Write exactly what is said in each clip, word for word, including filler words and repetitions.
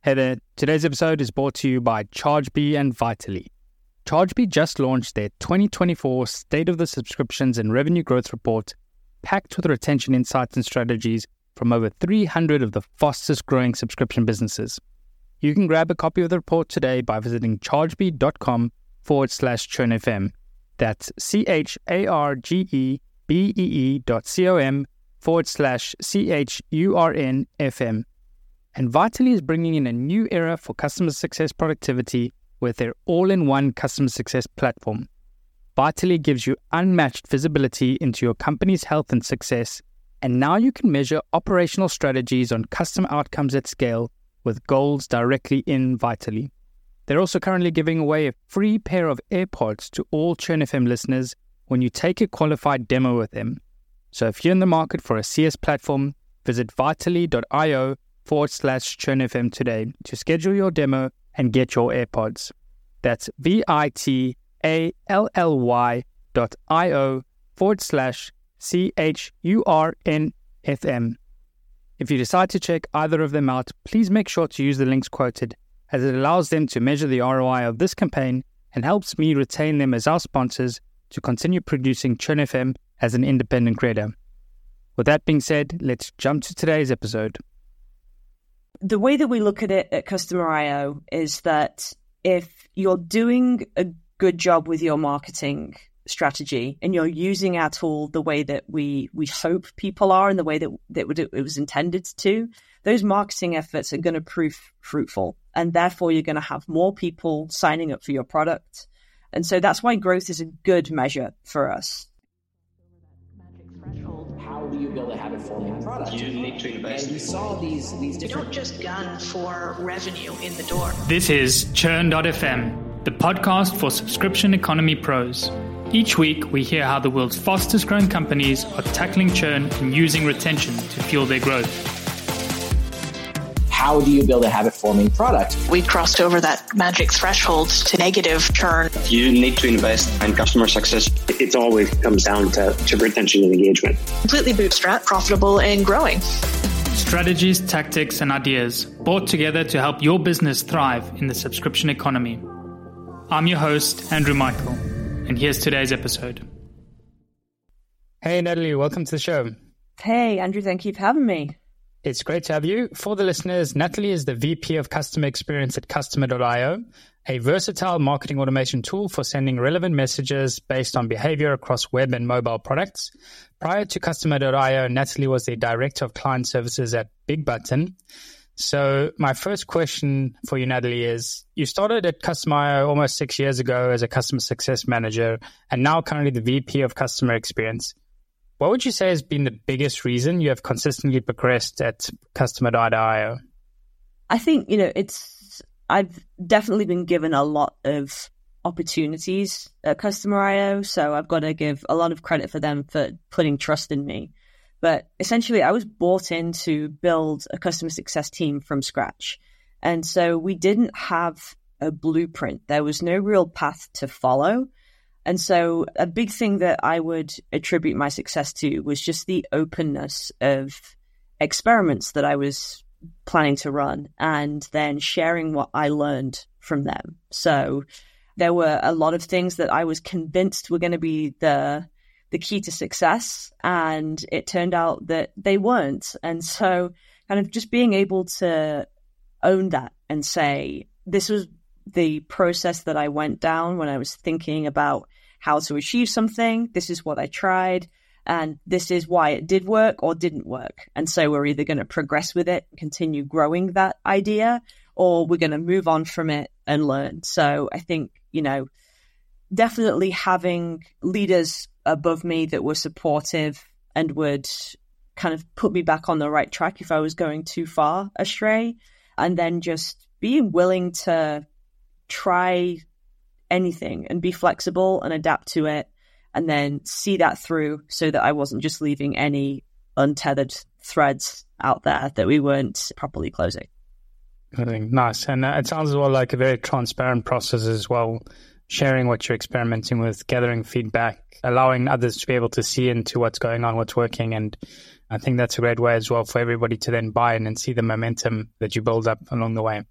Hey there, today's episode is brought to you by Chargebee and Vitally. Chargebee just launched their twenty twenty-four State of the Subscriptions and Revenue Growth Report, packed with retention insights and strategies from over three hundred of the fastest growing subscription businesses. You can grab a copy of the report today by visiting chargebee.com forward slash churnfm. That's C-H-A-R-G-E-B-E-E dot C-O-M forward slash C-H-U-R-N-F-M. And Vitally is bringing in a new era for customer success productivity with their all-in-one customer success platform. Vitally gives you unmatched visibility into your company's health and success, and now you can measure operational strategies on customer outcomes at scale with goals directly in Vitally. They're also currently giving away a free pair of AirPods to all Churn F M listeners when you take a qualified demo with them. So if you're in the market for a C S platform, visit vitally.io forward slash Churn F M today to schedule your demo and get your AirPods. That's V-I-T-A-L-L-Y dot I-O forward slash C-H-U-R-N-F-M. If you decide to check either of them out, please make sure to use the links quoted, as it allows them to measure the R O I of this campaign and helps me retain them as our sponsors to continue producing Churn F M as an independent creator. With that being said, let's jump to today's episode. The way that we look at it at Customer I O is that if you're doing a good job with your marketing strategy and you're using our tool the way that we we hope people are and the way that, that it was intended to, those marketing efforts are going to prove fruitful. And therefore, you're going to have more people signing up for your product. And so that's why growth is a good measure for us. How do you build a habit-forming product? You need to invest. And we saw these, these different... You don't just gun for revenue in the door. This is Churn dot F M, the podcast for subscription economy pros. Each week, we hear how the world's fastest growing companies are tackling churn and using retention to fuel their growth. How do you build a habit-forming product? We crossed over that magic threshold to negative churn. You need to invest in customer success. It always comes down to, to retention and engagement. Completely bootstrap, profitable and growing. Strategies, tactics, and ideas brought together to help your business thrive in the subscription economy. I'm your host, Andrew Michael, and here's today's episode. Hey, Natalie, welcome to the show. Hey, Andrew, thank you for having me. It's great to have you. For the listeners, Natalie is the V P of Customer Experience at Customer dot I O, a versatile marketing automation tool for sending relevant messages based on behavior across web and mobile products. Prior to Customer dot I O, Natalie was the Director of Client Services at Big Button. So my first question for you, Natalie, is you started at Customer dot I O almost six years ago as a Customer Success Manager and now currently the V P of Customer Experience. What would you say has been the biggest reason you have consistently progressed at Customer dot I O? I think, you know, it's, I've definitely been given a lot of opportunities at Customer dot I O. So I've got to give a lot of credit for them for putting trust in me. But essentially, I was brought in to build a customer success team from scratch. And so we didn't have a blueprint. There was no real path to follow. And so a big thing that I would attribute my success to was just the openness of experiments that I was planning to run and then sharing what I learned from them. So there were a lot of things that I was convinced were going to be the the key to success, and it turned out that they weren't. And so kind of just being able to own that and say, this was the process that I went down when I was thinking about how to achieve something. This is what I tried, and this is why it did work or didn't work. And so we're either going to progress with it, continue growing that idea, or we're going to move on from it and learn. So I think, you know, definitely having leaders above me that were supportive and would kind of put me back on the right track if I was going too far astray, and then just being willing to try anything and be flexible and adapt to it, and then see that through so that I wasn't just leaving any untethered threads out there that we weren't properly closing. I think nice. And uh, it sounds as well like a very transparent process as well, sharing what you're experimenting with, gathering feedback, allowing others to be able to see into what's going on, what's working. And I think that's a great way as well for everybody to then buy in and see the momentum that you build up along the way.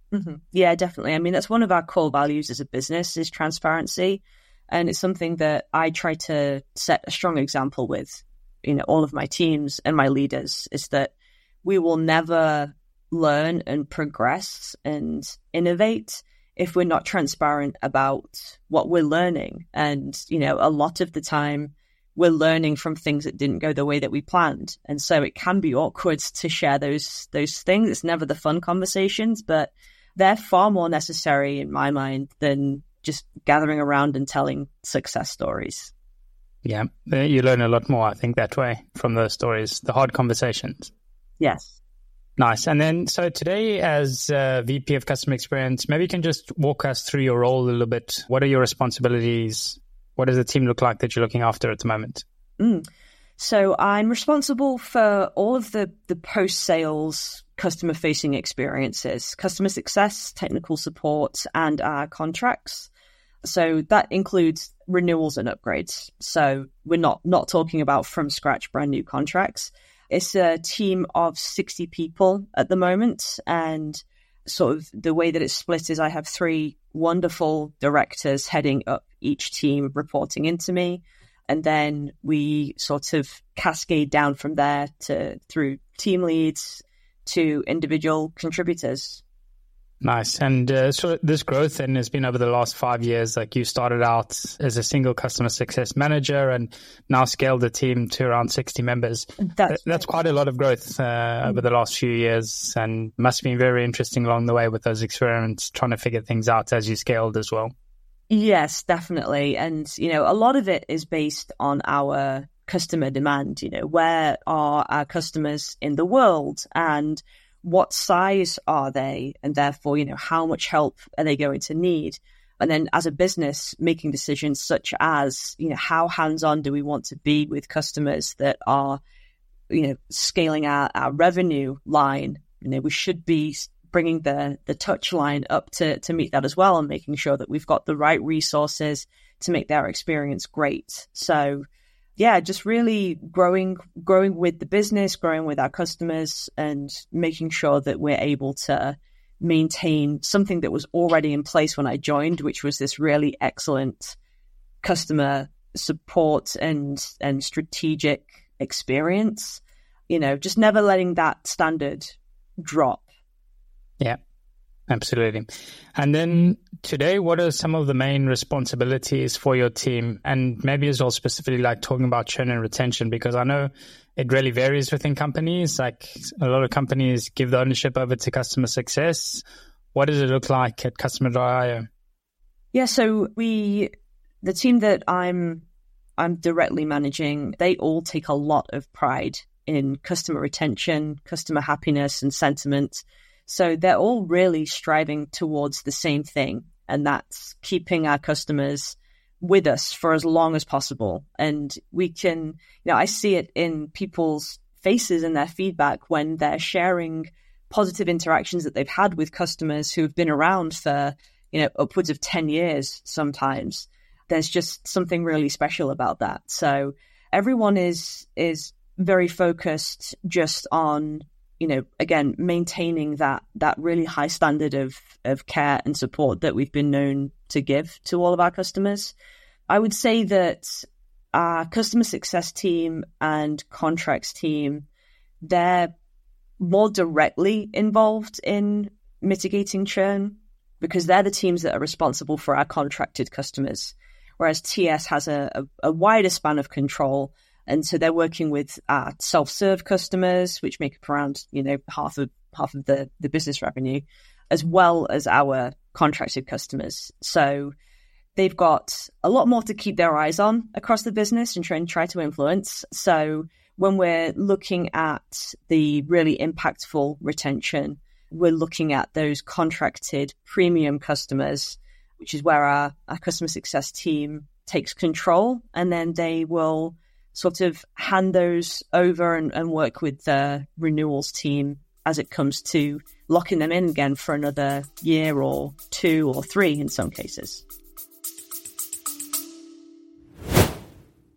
Mm-hmm. Yeah, definitely. I mean, that's one of our core values as a business is transparency. And it's something that I try to set a strong example with, you know, all of my teams and my leaders, is that we will never learn and progress and innovate if we're not transparent about what we're learning. And, you know, a lot of the time we're learning from things that didn't go the way that we planned. And so it can be awkward to share those, those things. It's never the fun conversations, but they're far more necessary in my mind than just gathering around and telling success stories. Yeah, you learn a lot more, I think, that way from those stories, the hard conversations. Yes. Nice. And then, so today as uh, V P of Customer Experience, maybe you can just walk us through your role a little bit. What are your responsibilities? What does the team look like that you're looking after at the moment? Mm. So I'm responsible for all of the, the post-sales customer-facing experiences, customer success, technical support, and our contracts. So that includes renewals and upgrades. So we're not not talking about from scratch brand new contracts. It's a team of sixty people at the moment. And sort of the way that it's split is I have three wonderful directors heading up each team reporting into me. And then we sort of cascade down from there to through team leads to individual contributors. Nice. And uh, so this growth then has been over the last five years. Like you started out as a single customer success manager and now scaled the team to around sixty members. That's, That's quite a lot of growth uh, mm-hmm. over the last few years, and must have been very interesting along the way with those experiments, trying to figure things out as you scaled as well. Yes, definitely. And, you know, a lot of it is based on our customer demand. You know, where are our customers in the world and what size are they? And therefore, you know, how much help are they going to need? And then as a business, making decisions such as, you know, how hands-on do we want to be with customers that are, you know, scaling our, our revenue line? You know, we should be bringing the the touch line up to, to meet that as well, and making sure that we've got the right resources to make their experience great. So yeah, just really growing, growing with the business, growing with our customers, and making sure that we're able to maintain something that was already in place when I joined, which was this really excellent customer support and, and strategic experience. You know, just never letting that standard drop. Yeah, absolutely. And then today, what are some of the main responsibilities for your team? And maybe as well specifically like talking about churn and retention, because I know it really varies within companies. Like a lot of companies give the ownership over to customer success. What does it look like at Customer dot io? Yeah, so we, the team that I'm, I'm directly managing, they all take a lot of pride in customer retention, customer happiness and sentiment. So they're all really striving towards the same thing, and that's keeping our customers with us for as long as possible. And we can, you know, I see it in people's faces and their feedback when they're sharing positive interactions that they've had with customers who have been around for, you know, upwards of ten years sometimes. There's just something really special about that. So everyone is is very focused just on, you know, again, maintaining that that really high standard of of care and support that we've been known to give to all of our customers. I would say that our customer success team and contracts team, they're more directly involved in mitigating churn because they're the teams that are responsible for our contracted customers, whereas T S has a, a, a wider span of control. And so they're working with our self-serve customers, which make up around, you know, half of half of the, the business revenue, as well as our contracted customers. So they've got a lot more to keep their eyes on across the business and try and try to influence. So when we're looking at the really impactful retention, we're looking at those contracted premium customers, which is where our, our customer success team takes control, and then they will sort of hand those over and, and work with the renewals team as it comes to locking them in again for another year or two or three in some cases.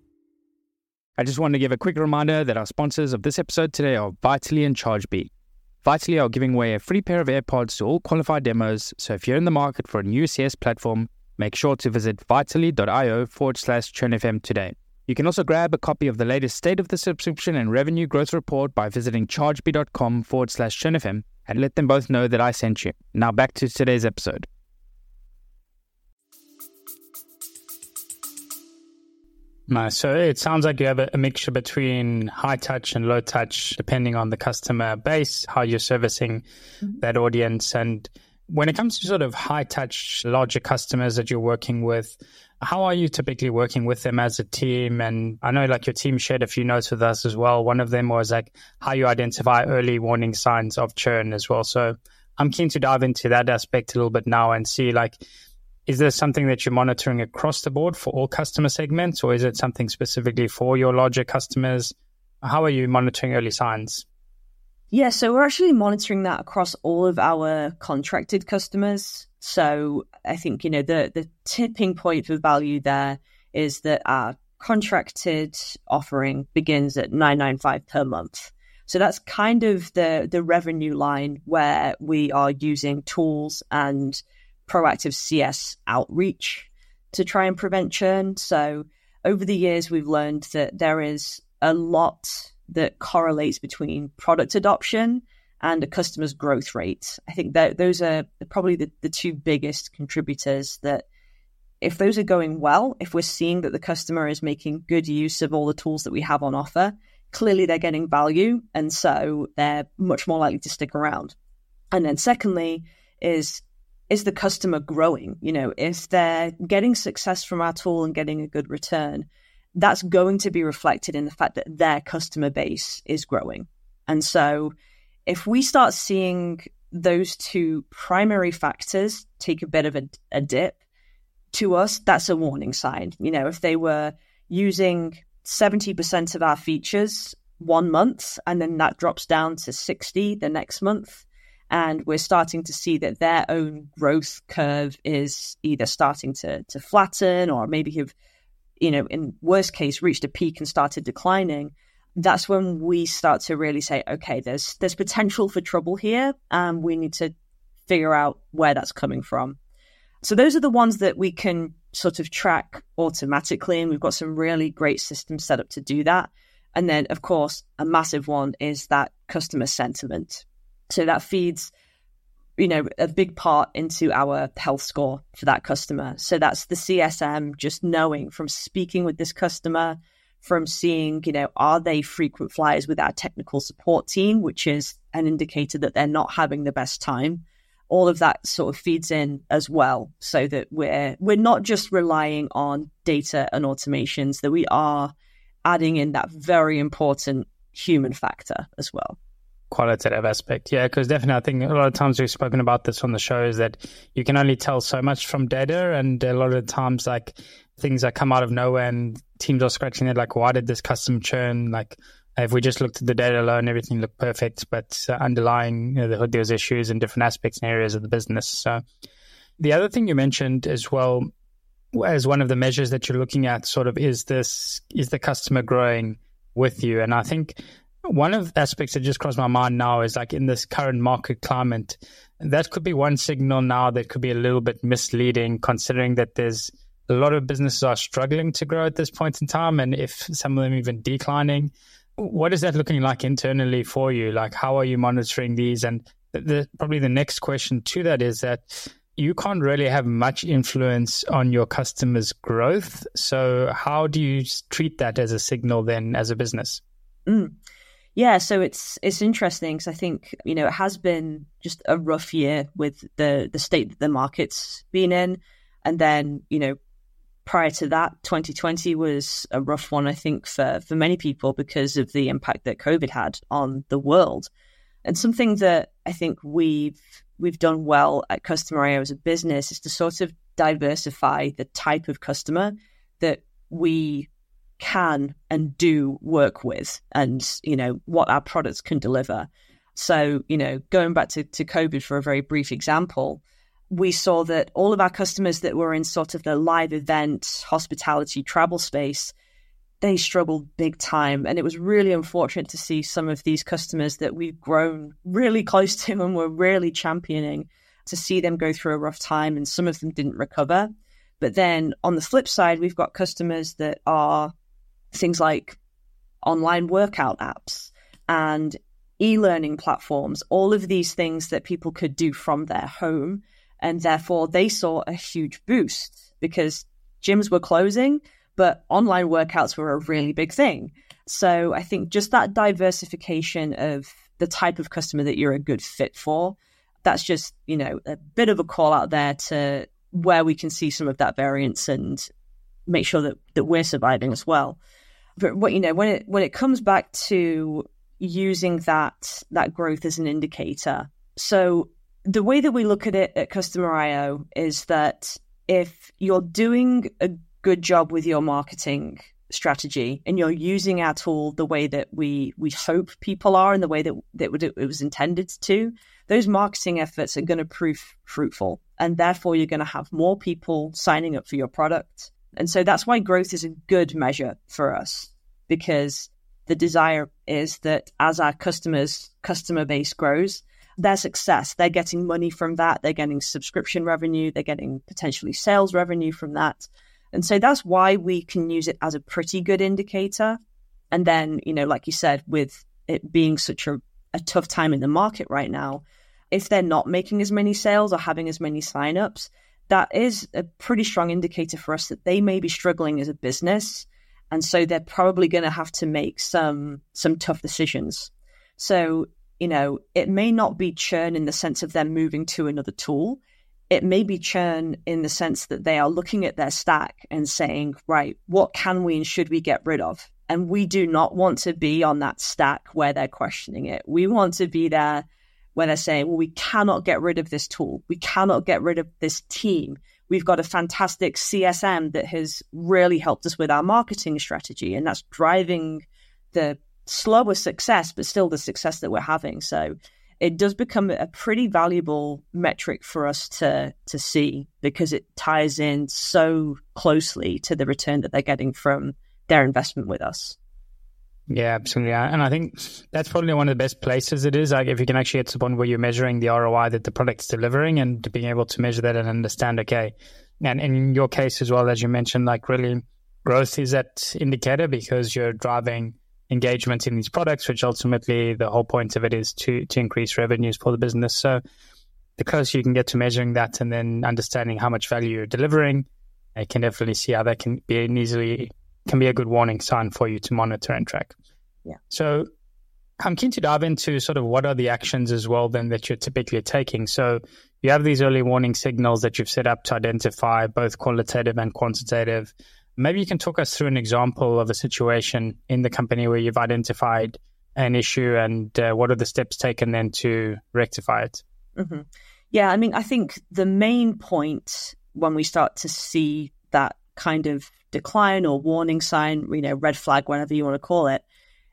I just wanted to give a quick reminder that our sponsors of this episode today are Vitally and Chargebee. Vitally are giving away a free pair of AirPods to all qualified demos, so if you're in the market for a new C S platform, make sure to visit vitally.io forward slash churnfm today. You can also grab a copy of the latest State of the Subscription and Revenue Growth Report by visiting chargebee.com forward slash churnfm and let them both know that I sent you. Now back to today's episode. Nice. So it sounds like you have a, a mixture between high touch and low touch, depending on the customer base, how you're servicing mm-hmm. that audience. And when it comes to sort of high touch, larger customers that you're working with, how are you typically working with them as a team? And I know like your team shared a few notes with us as well. One of them was like how you identify early warning signs of churn as well. So I'm keen to dive into that aspect a little bit now and see like, is there something that you're monitoring across the board for all customer segments, or is it something specifically for your larger customers? How are you monitoring early signs? Yeah, so we're actually monitoring that across all of our contracted customers. So I think, you know, the, the tipping point for value there is that our contracted offering begins at nine hundred ninety-five dollars per month. So that's kind of the, the revenue line where we are using tools and proactive C S outreach to try and prevent churn. So over the years, we've learned that there is a lot that correlates between product adoption and a customer's growth rate. I think that those are probably the, the two biggest contributors, that if those are going well, if we're seeing that the customer is making good use of all the tools that we have on offer, clearly they're getting value. And so they're much more likely to stick around. And then secondly is, is the customer growing? You know, if they're getting success from our tool and getting a good return, that's going to be reflected in the fact that their customer base is growing. And so if we start seeing those two primary factors take a bit of a, a dip, to us, that's a warning sign. You know, if they were using seventy percent of our features one month and then that drops down to sixty the next month, and we're starting to see that their own growth curve is either starting to, to flatten or maybe have, you know, in worst case, reached a peak and started declining, that's when we start to really say, okay, there's there's potential for trouble here, and we need to figure out where that's coming from. So those are the ones that we can sort of track automatically, and we've got some really great systems set up to do that. And then, of course, a massive one is that customer sentiment. So that feeds, you know, a big part into our health score for that customer. So that's the C S M, just knowing from speaking with this customer, from seeing, you know, are they frequent flyers with our technical support team, which is an indicator that they're not having the best time. All of that sort of feeds in as well, so that we're we're not just relying on data and automations, that we are adding in that very important human factor as well. Qualitative aspect. Yeah, because definitely I think a lot of times we've spoken about this on the show is that you can only tell so much from data, and a lot of times like things that come out of nowhere and teams are scratching it like, why did this customer churn? Like if we just looked at the data alone, everything looked perfect, but uh, underlying, you know, the hood, there's issues in different aspects and areas of the business. So the other thing you mentioned as well as one of the measures that you're looking at sort of is this, is the customer growing with you? And I think one of the aspects that just crossed my mind now is like in this current market climate, that could be one signal now that could be a little bit misleading, considering that there's a lot of businesses are struggling to grow at this point in time, and if some of them even declining. What is that looking like internally for you? Like, how are you monitoring these? And the, the, probably the next question to that is that you can't really have much influence on your customers' growth. So how do you treat that as a signal then as a business? Mm. Yeah, so it's it's interesting because I think, you know, it has been just a rough year with the, the state that the market's been in. And then, you know, prior to that, twenty twenty was a rough one, I think, for, for many people because of the impact that COVID had on the world. And something that I think we've we've done well at Customer dot I O as a business is to sort of diversify the type of customer that we can and do work with, and, you know, what our products can deliver. So, you know, going back to, to COVID for a very brief example, we saw that all of our customers that were in sort of the live event, hospitality, travel space, they struggled big time. And it was really unfortunate to see some of these customers that we've grown really close to and were really championing, to see them go through a rough time, and some of them didn't recover. But then on the flip side, we've got customers that are things like online workout apps and e-learning platforms, all of these things that people could do from their home. And therefore they saw a huge boost because gyms were closing, but online workouts were a really big thing. So I think just that diversification of the type of customer that you're a good fit for, that's just, you know, a bit of a call out there to where we can see some of that variance and make sure that, that we're surviving as well. But what, you know, when it, when it comes back to using that, that growth as an indicator. So the way that we look at it at Customer I O is that if you're doing a good job with your marketing strategy and you're using our tool the way that we we hope people are and the way that, that it was intended to, those marketing efforts are going to prove fruitful. And therefore, you're going to have more people signing up for your product. And so that's why growth is a good measure for us, because the desire is that as our customers, customer base grows, their success, they're getting money from that, they're getting subscription revenue, they're getting potentially sales revenue from that. And so that's why we can use it as a pretty good indicator. And then, you know, like you said, with it being such a, a tough time in the market right now, if they're not making as many sales or having as many signups, that is a pretty strong indicator for us that they may be struggling as a business. And so they're probably going to have to make some some tough decisions. So, you know, it may not be churn in the sense of them moving to another tool. It may be churn in the sense that they are looking at their stack and saying, right, what can we and should we get rid of? And we do not want to be on that stack where they're questioning it. We want to be there where they're saying, well, we cannot get rid of this tool. We cannot get rid of this team. We've got a fantastic C S M that has really helped us with our marketing strategy, and that's driving the slower success, but still the success that we're having. So it does become a pretty valuable metric for us to to see, because it ties in so closely to the return that they're getting from their investment with us. Yeah, absolutely. And I think that's probably one of the best places it is. Like if you can actually get to the point where you're measuring the R O I that the product's delivering, and being able to measure that and understand, okay, and in your case as well, as you mentioned, like really growth is that indicator because you're driving engagement in these products, which ultimately the whole point of it is to, to increase revenues for the business. So the closer you can get to measuring that and then understanding how much value you're delivering, I can definitely see how that can be an easily can be a good warning sign for you to monitor and track. Yeah. So I'm keen to dive into sort of what are the actions as well then that you're typically taking. So you have these early warning signals that you've set up to identify both qualitative and quantitative. Maybe you can talk us through an example of a situation in the company where you've identified an issue and uh, what are the steps taken then to rectify it? Mm-hmm. Yeah, I mean, I think the main point when we start to see that kind of decline or warning sign, you know, red flag, whatever you want to call it,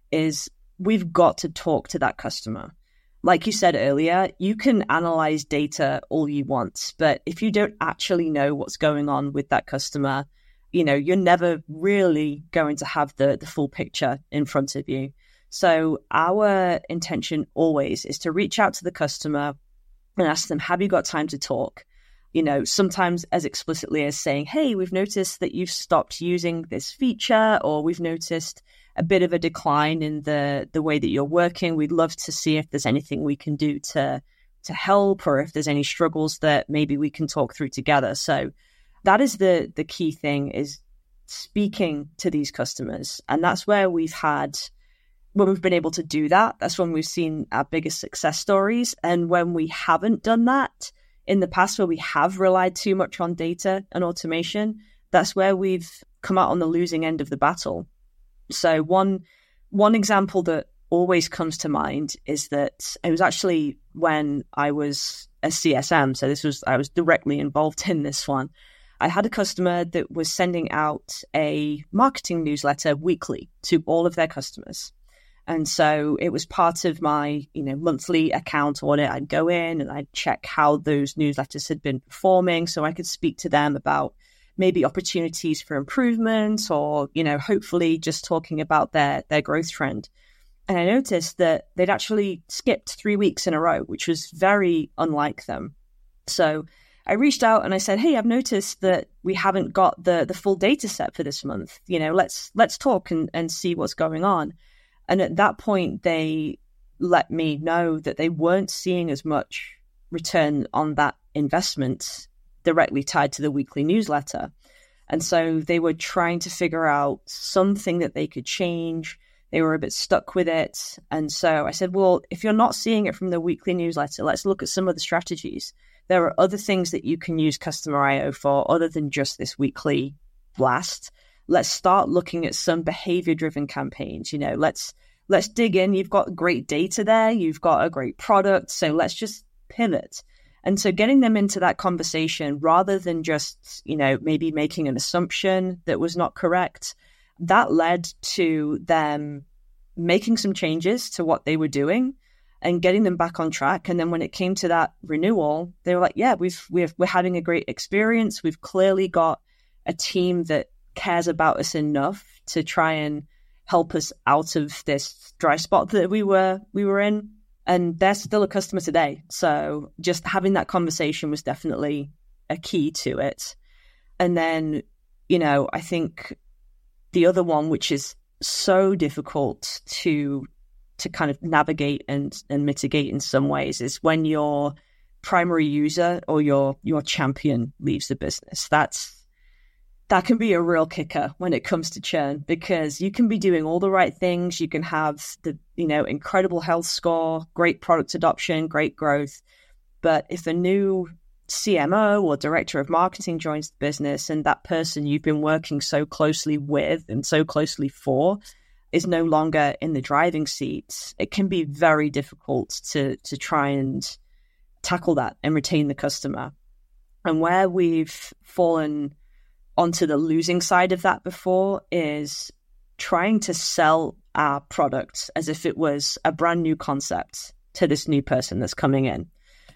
is we've got to talk to that customer. Like you said earlier, you can analyze data all you want, but if you don't actually know what's going on with that customer, you know, you're never really going to have the, the full picture in front of you. So our intention always is to reach out to the customer and ask them, have you got time to talk? You know, sometimes as explicitly as saying, hey, we've noticed that you've stopped using this feature, or we've noticed a bit of a decline in the, the way that you're working. We'd love to see if there's anything we can do to, to help, or if there's any struggles that maybe we can talk through together. So that is the, the key thing, is speaking to these customers. And that's where we've had, when we've been able to do that, that's when we've seen our biggest success stories. And when we haven't done that in the past, where we have relied too much on data and automation, that's where we've come out on the losing end of the battle. So one one example that always comes to mind is that it was actually when I was a C S M. So this was, I was directly involved in this one. I had a customer that was sending out a marketing newsletter weekly to all of their customers. And so it was part of my, you know, monthly account audit. I'd go in and I'd check how those newsletters had been performing, so I could speak to them about maybe opportunities for improvement or, you know, hopefully just talking about their, their growth trend. And I noticed that they'd actually skipped three weeks in a row, which was very unlike them. So I reached out and I said, hey, I've noticed that we haven't got the the full data set for this month. You know, let's let's talk and, and see what's going on. And at that point, they let me know that they weren't seeing as much return on that investment directly tied to the weekly newsletter. And so they were trying to figure out something that they could change. They were a bit stuck with it. And so I said, well, if you're not seeing it from the weekly newsletter, let's look at some of the strategies. There are other things that you can use Customer I O for other than just this weekly blast. Let's start looking at some behavior-driven campaigns. You know, let's let's dig in. You've got great data there. You've got a great product. So let's just pivot. And so getting them into that conversation rather than just, you know, maybe making an assumption that was not correct, that led to them making some changes to what they were doing and getting them back on track. And then when it came to that renewal, they were like, yeah, we've, we've, we're having a great experience. We've clearly got a team that cares about us enough to try and help us out of this dry spot that we were, we were in. And they're still a customer today. So just having that conversation was definitely a key to it. And then, you know, I think the other one, which is so difficult to to kind of navigate and, and mitigate in some ways, is when your primary user or your your champion leaves the business. That's that can be a real kicker when it comes to churn, because you can be doing all the right things. You can have the, you know, incredible health score, great product adoption, great growth. But if a new C M O or director of marketing joins the business and that person you've been working so closely with and so closely for is no longer in the driving seat, it can be very difficult to to try and tackle that and retain the customer. And where we've fallen onto the losing side of that before is trying to sell our product as if it was a brand new concept to this new person that's coming in.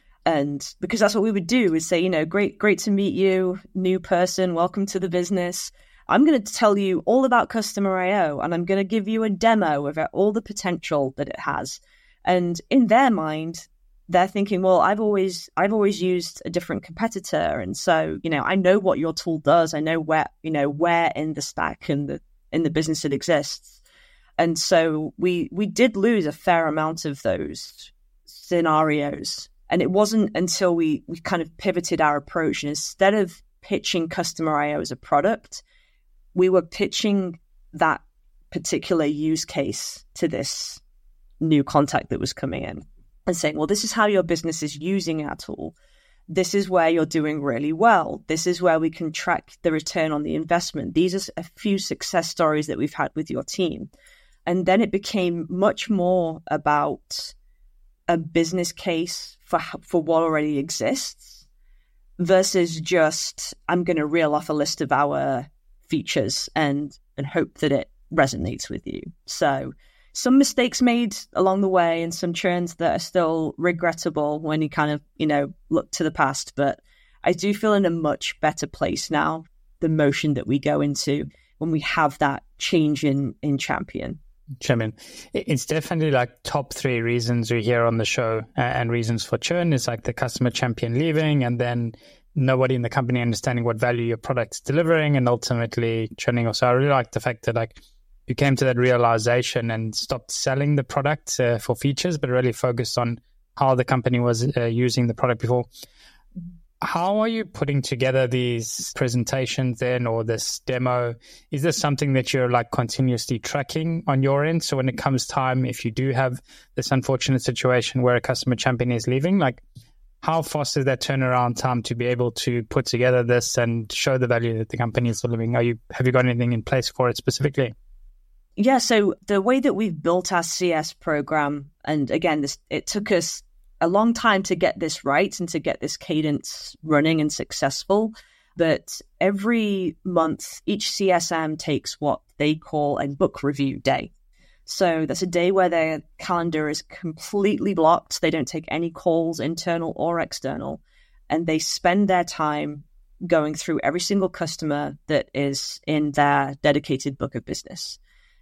And because that's what we would do, is say, you know, great, great to meet you, new person, welcome to the business. I'm going to tell you all about Customer I O, and I'm going to give you a demo of all the potential that it has. And in their mind, they're thinking, well, I've always, I've always used a different competitor. And so, you know, I know what your tool does. I know where, you know, where in the stack and the, in the business it exists. And so we, we did lose a fair amount of those scenarios. And it wasn't until we, we kind of pivoted our approach, and instead of pitching Customer I O as a product, we were pitching that particular use case to this new contact that was coming in and saying, well, this is how your business is using our tool. This is where you're doing really well. This is where we can track the return on the investment. These are a few success stories that we've had with your team. And then it became much more about a business case for for what already exists versus just, I'm going to reel off a list of our features and and hope that it resonates with you. So some mistakes made along the way and some churns that are still regrettable when you kind of, you know, look to the past. But I do feel in a much better place now, the motion that we go into when we have that change in, in champion. Champion. It's definitely like top three reasons we hear on the show uh, and reasons for churn is like the customer champion leaving, and then nobody in the company understanding what value your product's delivering, and ultimately churning. So I really like the fact that like you came to that realization and stopped selling the product uh, for features, but really focused on how the company was uh, using the product before. How are you putting together these presentations then, or this demo? Is this something that you're like continuously tracking on your end? So when it comes time, if you do have this unfortunate situation where a customer champion is leaving, like how fast is that turnaround time to be able to put together this and show the value that the company is delivering? Are you, have you got anything in place for it specifically? Yeah, so the way that we've built our C S program, and again, this it took us a long time to get this right and to get this cadence running and successful. But every month, each C S M takes what they call a book review day. So that's a day where their calendar is completely blocked. They don't take any calls, internal or external. And they spend their time going through every single customer that is in their dedicated book of business.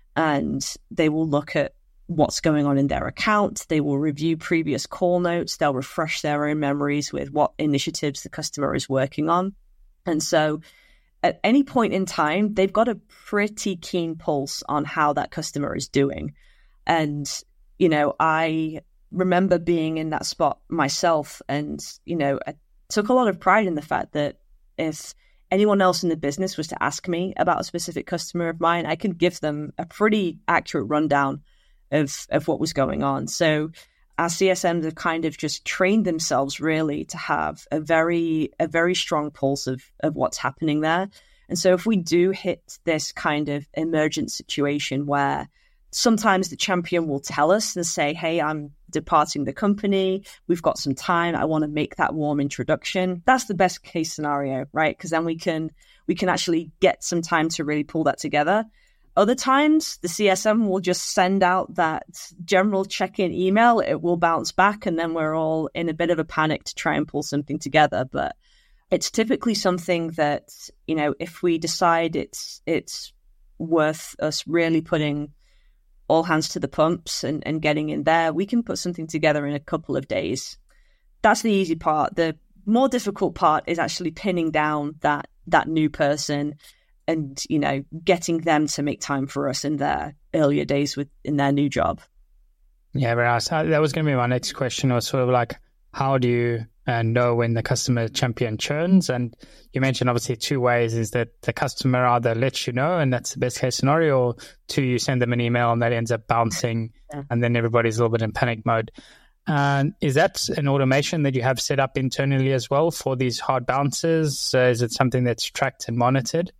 And they will look at what's going on in their account. They will review previous call notes. They'll refresh their own memories with what initiatives the customer is working on. And so at any point in time, they've got a pretty keen pulse on how that customer is doing. And, you know, I remember being in that spot myself, and, you know, I took a lot of pride in the fact that if anyone else in the business was to ask me about a specific customer of mine, I could give them a pretty accurate rundown of, of what was going on. So our C S Ms have kind of just trained themselves really to have a very, a very strong pulse of, of what's happening there. And so if we do hit this kind of emergent situation where sometimes the champion will tell us and say, hey, I'm departing the company, we've got some time, I want to make that warm introduction. That's the best case scenario, right? Because then we can we can actually get some time to really pull that together. Other times, the C S M will just send out that general check-in email, it will bounce back, and then we're all in a bit of a panic to try and pull something together. But it's typically something that, you know, if we decide it's it's worth us really putting all hands to the pumps and, and getting in there, we can put something together in a couple of days. That's the easy part. The more difficult part is actually pinning down that that new person and, you know, getting them to make time for us in their earlier days with in their new job. Yeah, very nice. Uh, That was going to be my next question, was sort of like, how do you uh, know when the customer champion churns? And you mentioned obviously two ways, is that the customer either lets you know, and that's the best case scenario, or two, you send them an email and that ends up bouncing, yeah. and then everybody's a little bit in panic mode. And is that an automation that you have set up internally as well for these hard bounces? Uh, is it something that's tracked and monitored?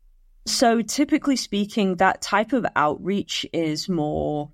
So typically speaking, that type of outreach is more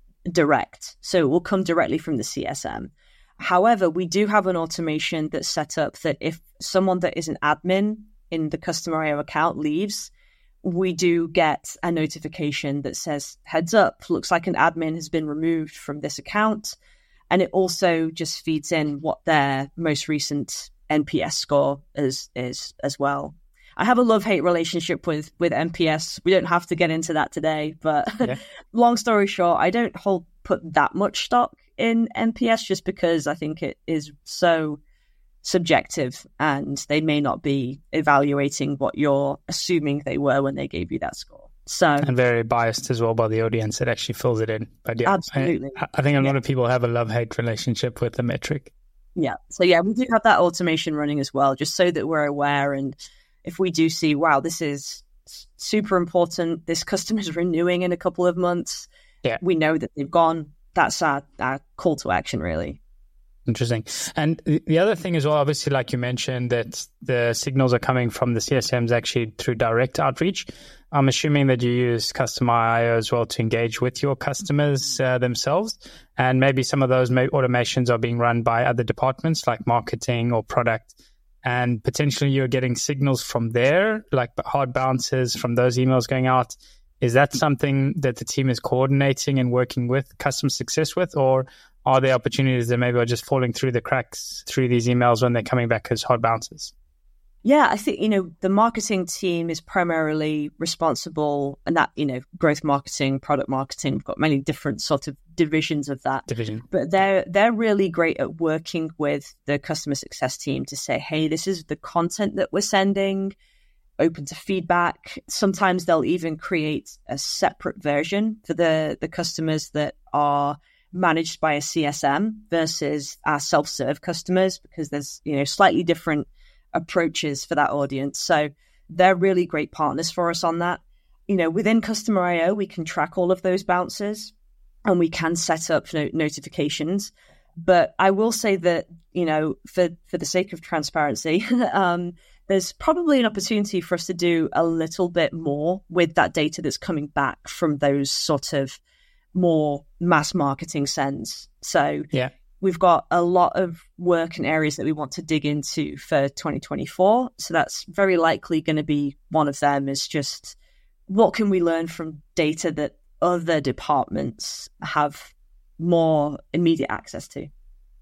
direct. So it will come directly from the C S M. However, we do have an automation that's set up that if someone that is an admin in the customer I O account leaves, we do get a notification that says, heads up, looks like an admin has been removed from this account. And it also just feeds in what their most recent N P S score is, is as well. I have a love-hate relationship with, with N P S. We don't have to get into that today, but yeah. Long story short, I don't hold put that much stock in N P S just because I think it is so subjective and they may not be evaluating what you're assuming they were when they gave you that score. So and very biased as well by the audience that actually fills it in. But yeah, absolutely. I, I think a lot yeah. of people have a love-hate relationship with the metric. Yeah. So yeah, we do have that automation running as well, just so that we're aware. And if we do see, wow, this is super important, this customer's renewing in a couple of months, yeah. we know that they've gone. That's our, our call to action, really. Interesting. And the other thing as well, obviously, like you mentioned, that the signals are coming from the C S Ms actually through direct outreach. I'm assuming that you use Customer I O as well to engage with your customers uh, themselves. And maybe some of those automations are being run by other departments like marketing or product. And potentially you're getting signals from there, like hard bounces from those emails going out. Is that something that the team is coordinating and working with customer success with, or are there opportunities that maybe are just falling through the cracks through these emails when they're coming back as hard bounces? Yeah, I think, you know, the marketing team is primarily responsible, and that, you know, growth marketing, product marketing, we've got many different sort of divisions of that. Division. But they're they're really great at working with the customer success team to say, hey, this is the content that we're sending, open to feedback. Sometimes they'll even create a separate version for the, the customers that are managed by a C S M versus our self-serve customers, because there's, you know, slightly different approaches for that audience. So they're really great partners for us on that. You know, within Customer I O, we can track all of those bounces and we can set up no- notifications. But I will say that, you know, for, for the sake of transparency, um, there's probably an opportunity for us to do a little bit more with that data that's coming back from those sort of more mass marketing sends. So yeah. We've got a lot of work and areas that we want to dig into for twenty twenty-four. So that's very likely going to be one of them, is just what can we learn from data that other departments have more immediate access to?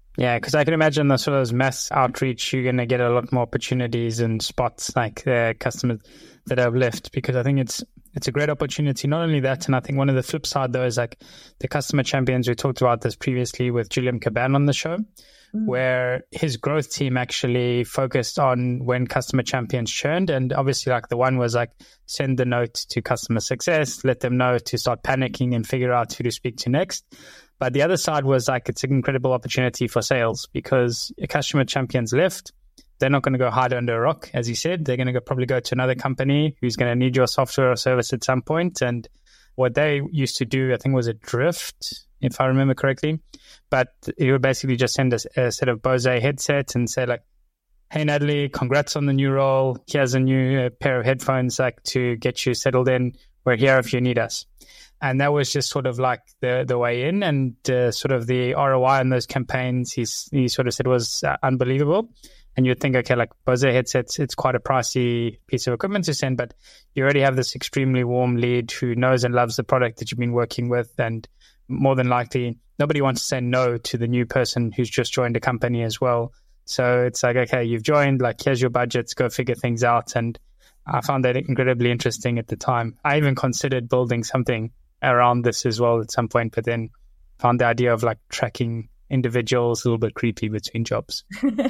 Yeah, because I can imagine the sort of those mass outreach, you're going to get a lot more opportunities and spots like the customers that have left, because I think it's it's a great opportunity. Not only that, and I think one of the flip side though is like the customer champions. We talked about this previously with Julian Caban on the show, mm. where his growth team actually focused on when customer champions churned. And obviously like the one was like send the note to customer success, let them know to start panicking and figure out who to speak to next. But the other side was like it's an incredible opportunity for sales, because a customer champions left. They're not going to go hide under a rock, as you said. They're going to go, probably go to another company who's going to need your software or service at some point. And what they used to do, I think, was a Drift, if I remember correctly. But it would basically just send us a, a set of Bose headsets and say like, hey, Natalie, congrats on the new role. Here's a new uh, pair of headphones like to get you settled in. We're here if you need us. And that was just sort of like the the way in, and uh, sort of the R O I on those campaigns, he's, he sort of said was uh, unbelievable. And you'd think, okay, like Bose headsets, it's quite a pricey piece of equipment to send, but you already have this extremely warm lead who knows and loves the product that you've been working with. And more than likely, nobody wants to say no to the new person who's just joined a company as well. So it's like, okay, you've joined, like, here's your budgets, go figure things out. And I found that incredibly interesting at the time. I even considered building something around this as well at some point, but then found the idea of like tracking individuals a little bit creepy between jobs.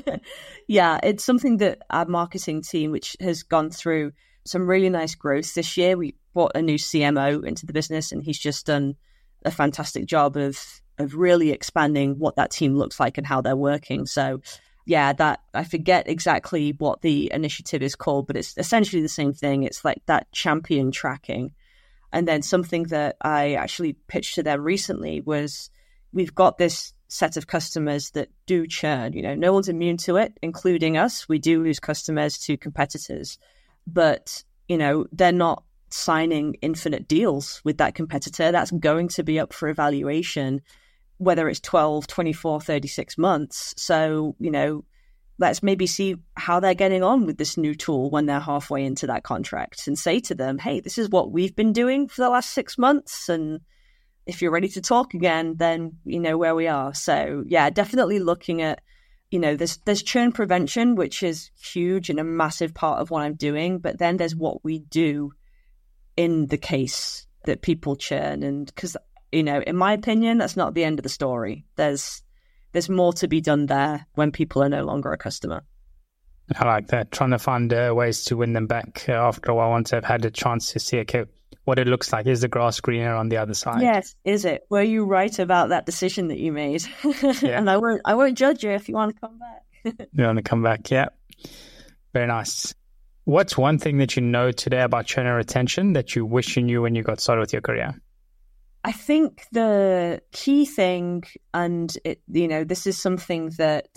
Yeah, it's something that our marketing team, which has gone through some really nice growth this year, we brought a new C M O into the business, and he's just done a fantastic job of of really expanding what that team looks like and how they're working. So yeah, that I forget exactly what the initiative is called, but it's essentially the same thing. It's like that champion tracking. And then something that I actually pitched to them recently was we've got this set of customers that do churn. You know, no one's immune to it, including us. We do lose customers to competitors, but, you know, they're not signing infinite deals with that competitor. That's going to be up for evaluation, whether it's twelve, twenty-four, thirty-six months. So, you know, let's maybe see how they're getting on with this new tool when they're halfway into that contract, and say to them, hey, this is what we've been doing for the last six months. And if you're ready to talk again, then you know where we are. So yeah, definitely looking at, you know, there's, there's churn prevention, which is huge and a massive part of what I'm doing. But then there's what we do in the case that people churn. And because, you know, in my opinion, that's not the end of the story. There's, there's more to be done there when people are no longer a customer. I like that. Trying to find uh, ways to win them back uh, after a while, once they've had a chance to see, okay, what it looks like. Is the grass greener on the other side? Yes, is it? Were you right about that decision that you made? Yeah. And I won't, I won't judge you if you want to come back. You want to come back, yeah. Very nice. What's one thing that you know today about churn and retention that you wish you knew when you got started with your career? I think the key thing, and it, you know, this is something that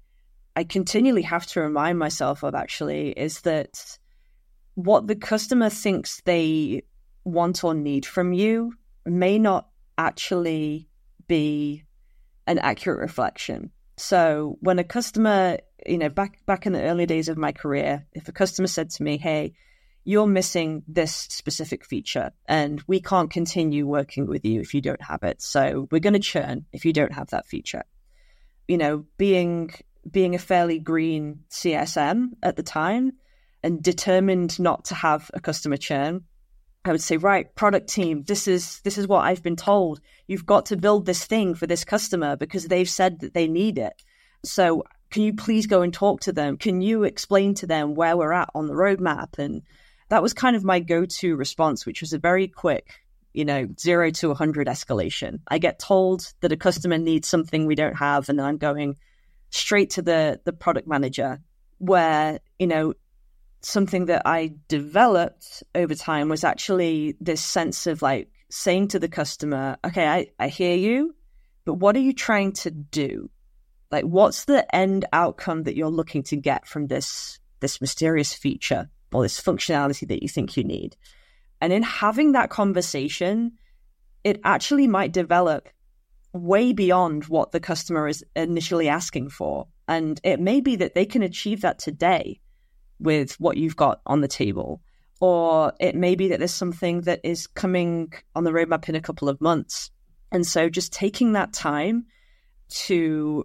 I continually have to remind myself of actually, is that what the customer thinks they want or need from you may not actually be an accurate reflection. So when a customer, you know, back back in the early days of my career, if a customer said to me, hey, you're missing this specific feature and we can't continue working with you if you don't have it, so we're going to churn if you don't have that feature. You know, being being a fairly green C S M at the time and determined not to have a customer churn, I would say, right, product team, this is this is what I've been told. You've got to build this thing for this customer because they've said that they need it. So can you please go and talk to them? Can you explain to them where we're at on the roadmap? And that was kind of my go-to response, which was a very quick, you know, zero to one hundred escalation. I get told that a customer needs something we don't have, and then I'm going straight to the the product manager, where, you know, something that I developed over time was actually this sense of like saying to the customer, okay, I, I hear you, but what are you trying to do? Like, what's the end outcome that you're looking to get from this, this mysterious feature or this functionality that you think you need? And in having that conversation, it actually might develop way beyond what the customer is initially asking for. And it may be that they can achieve that today with what you've got on the table. Or it may be that there's something that is coming on the roadmap in a couple of months. And so just taking that time to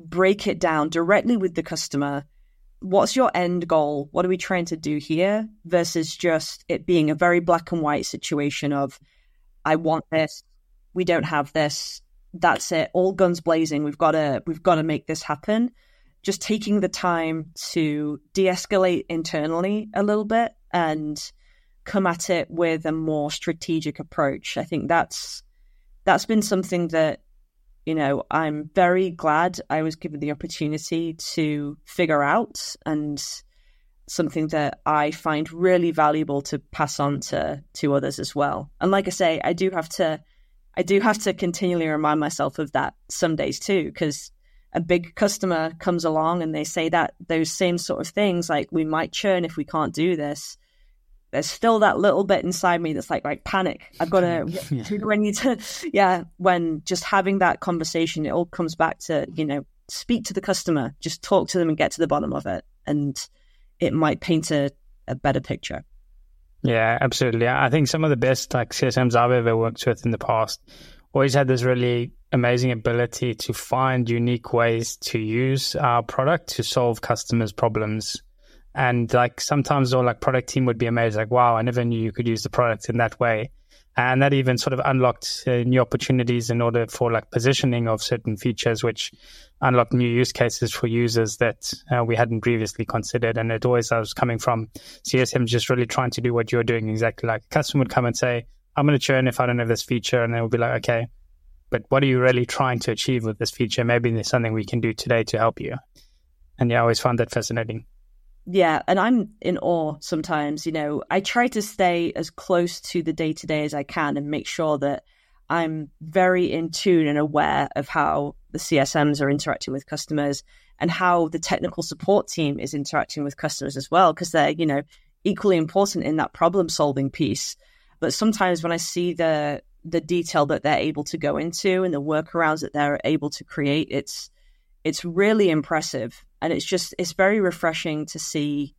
break it down directly with the customer. What's your end goal? What are we trying to do here? Versus just it being a very black and white situation of, I want this, we don't have this, that's it, all guns blazing, we've got to we've got to make this happen. Just taking the time to de-escalate internally a little bit and come at it with a more strategic approach. I think that's that's been something that, you know, I'm very glad I was given the opportunity to figure out, and something that I find really valuable to pass on to to others as well. And like I say, I do have to I do have to continually remind myself of that some days too, because a big customer comes along and they say that those same sort of things, like, we might churn if we can't do this. There's still that little bit inside me that's like, like panic. I've got to, yeah. who do I need to, yeah, when just having that conversation, it all comes back to, you know, speak to the customer, just talk to them and get to the bottom of it. And it might paint a, a better picture. Yeah, absolutely. I think some of the best like C S Ms I've ever worked with in the past always had this really amazing ability to find unique ways to use our product to solve customers' problems. And like sometimes our like product team would be amazed, like, wow, I never knew you could use the product in that way. And that even sort of unlocked uh, new opportunities in order for like positioning of certain features, which unlocked new use cases for users that uh, we hadn't previously considered. And it always I was coming from C S M just really trying to do what you're doing exactly. Like a customer would come and say, I'm going to churn if I don't have this feature. And then we'll be like, okay, but what are you really trying to achieve with this feature? Maybe there's something we can do today to help you. And yeah, I always found that fascinating. Yeah, and I'm in awe sometimes. You know, I try to stay as close to the day-to-day as I can and make sure that I'm very in tune and aware of how the C S Ms are interacting with customers and how the technical support team is interacting with customers as well, because they're, you know, equally important in that problem-solving piece. But sometimes when I see the the detail that they're able to go into and the workarounds that they're able to create, it's it's really impressive. And it's just, it's very refreshing to see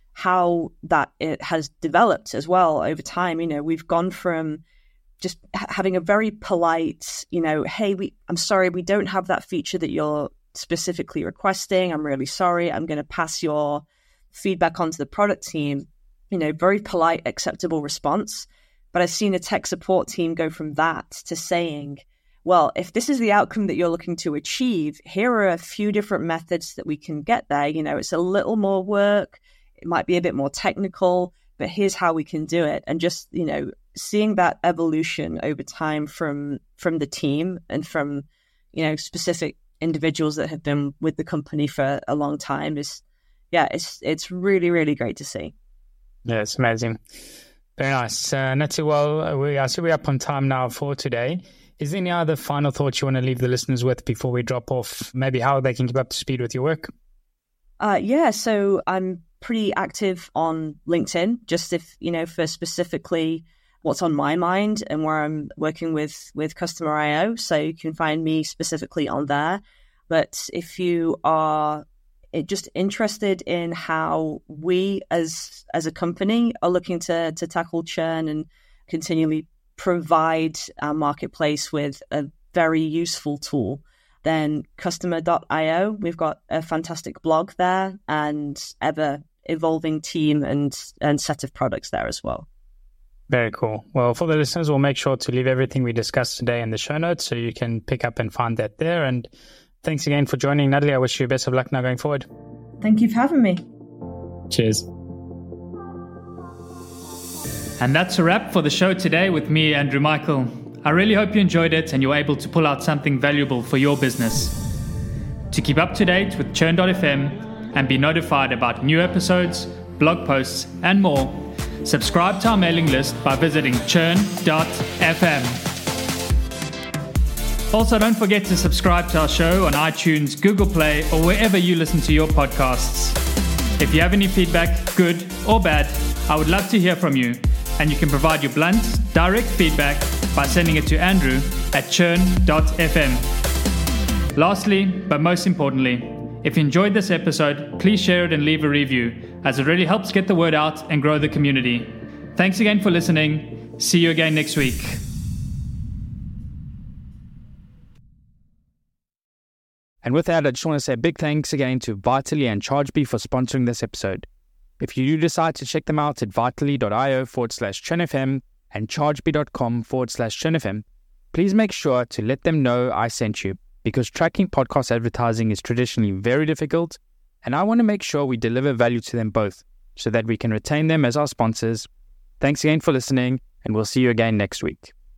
how that it has developed as well over time. You know, we've gone from just having a very polite, you know, hey, we, I'm sorry, we don't have that feature that you're specifically requesting. I'm really sorry. I'm going to pass your feedback onto the product team. You know, very polite, acceptable response. But I've seen a tech support team go from that to saying, well, if this is the outcome that you're looking to achieve, here are a few different methods that we can get there. You know, it's a little more work. It might be a bit more technical, but here's how we can do it. And just, you know, seeing that evolution over time from from the team and from, you know, specific individuals that have been with the company for a long time is, yeah, it's it's really, really great to see. Yeah, it's amazing. Very nice. Uh, Natty, well, we, I see we're up on time now for today. Is there any other final thoughts you want to leave the listeners with before we drop off? Maybe how they can keep up to speed with your work? Uh, yeah, so I'm pretty active on LinkedIn, just if, you know, for specifically what's on my mind and where I'm working with, with Customer I O. So you can find me specifically on there. But if you are just interested in how we as as a company are looking to to tackle churn and continually provide our marketplace with a very useful tool, then customer dot io, we've got a fantastic blog there and ever evolving team and, and set of products there as well. Very cool. Well, for the listeners, we'll make sure to leave everything we discussed today in the show notes so you can pick up and find that there. And thanks again for joining, Natalie. I wish you best of luck now going forward. Thank you for having me. Cheers. And that's a wrap for the show today with me, Andrew Michael. I really hope you enjoyed it and you're able to pull out something valuable for your business. To keep up to date with churn dot f m and be notified about new episodes, blog posts, and more, subscribe to our mailing list by visiting churn dot f m. Also, don't forget to subscribe to our show on iTunes, Google Play, or wherever you listen to your podcasts. If you have any feedback, good or bad, I would love to hear from you. And you can provide your blunt, direct feedback by sending it to Andrew at churn dot f m. Lastly, but most importantly, if you enjoyed this episode, please share it and leave a review, as it really helps get the word out and grow the community. Thanks again for listening. See you again next week. And with that, I just want to say a big thanks again to Vitally and Chargebee for sponsoring this episode. If you do decide to check them out at vitally.io forward slash ChurnFM and chargebee.com forward slash ChurnFM, please make sure to let them know I sent you, because tracking podcast advertising is traditionally very difficult, and I want to make sure we deliver value to them both so that we can retain them as our sponsors. Thanks again for listening, and we'll see you again next week.